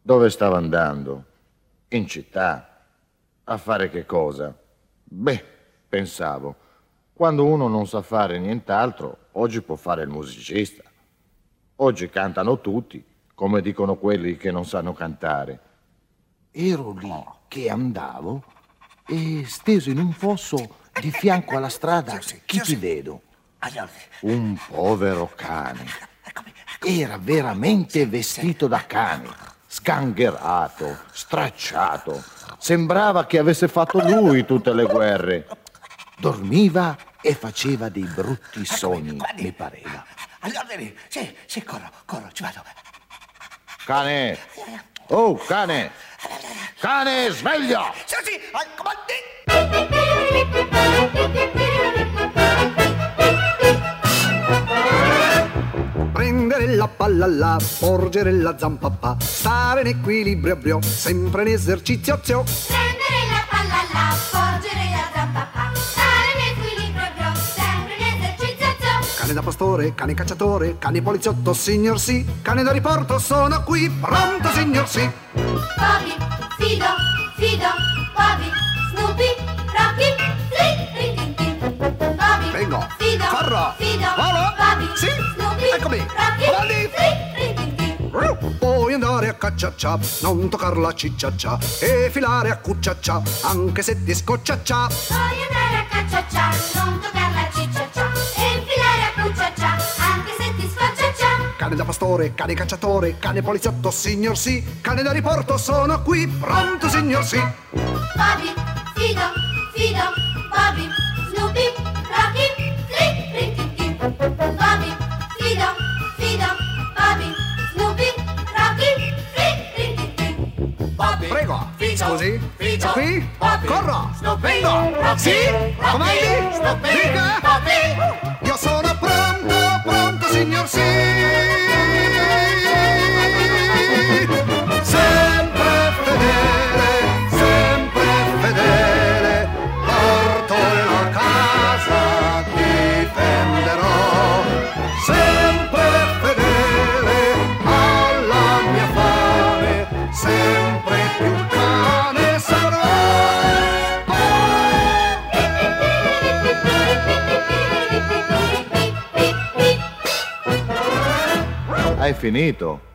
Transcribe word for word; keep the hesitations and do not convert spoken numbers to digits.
Dove stava andando? In città. A fare che cosa? Beh, pensavo, quando uno non sa fare nient'altro, oggi può fare il musicista. Oggi cantano tutti, come dicono quelli che non sanno cantare. Ero lì che andavo e steso in un fosso di fianco alla strada, chi ti vedo? Un povero cane. Era veramente vestito da cane, sgangherato, stracciato. Sembrava che avesse fatto lui tutte le guerre. Dormiva e faceva dei brutti sogni, mi pareva. Agli ordini, sì, sì, corro, corro, ci vado. Cane! Oh, cane! Cane, sveglia! Sì, sì, al comandante! Prendere la palla là, porgere la zampa pa, stare in equilibrio brio, sempre in esercizio zio. Prendere la palla là, porgere la zampa pa, stare in equilibrio brio, sempre in esercizio zio. Cane da pastore, cane cacciatore, cane poliziotto, signor sì, cane da riporto, sono qui, pronto signor sì. Bobby, Fido, Fido, Bobby, Snoopy, Rocky, Flip, Tin Tin Tin. Bobby, Vengo, Fido, corro, Fido, volo, Bobby, sì, Snoopy, eccomi, Rocky, avanti. Flip, Tin Tin Tin. Puoi andare a cacciaccia, non toccar la cicciaccia e filare a cucciaccia, anche se ti scocciaccia. Voglio andare a cacciaccia, non toccare la cicciaccia e infilare a cucciaccia, anche se ti scocciaccia. Cane da pastore, cane cacciatore, cane poliziotto, signor sì, cane da riporto, sono qui, pronto signor sì. Bobby, Fido, Fido, Bobby, Snoopy, Rocky, Flip, Tin Tin Tin. Bobby, Fido, Fido, Bobby, Snoopy, Rocky, Flip, Tin Tin Tin. Bobby, Prego, Fido, scusi, Fido, qui, Bobby, corro, Snoopy, vengo, Rocky, sì, Rocky, comandi, Snoopy, dica. Bobby. Io sono pronto, pronto signor sì. Sempre fedele, sempre fedele, porto la casa, difenderò. Sempre fedele alla mia fame, sempre più cane sarò. Hai finito?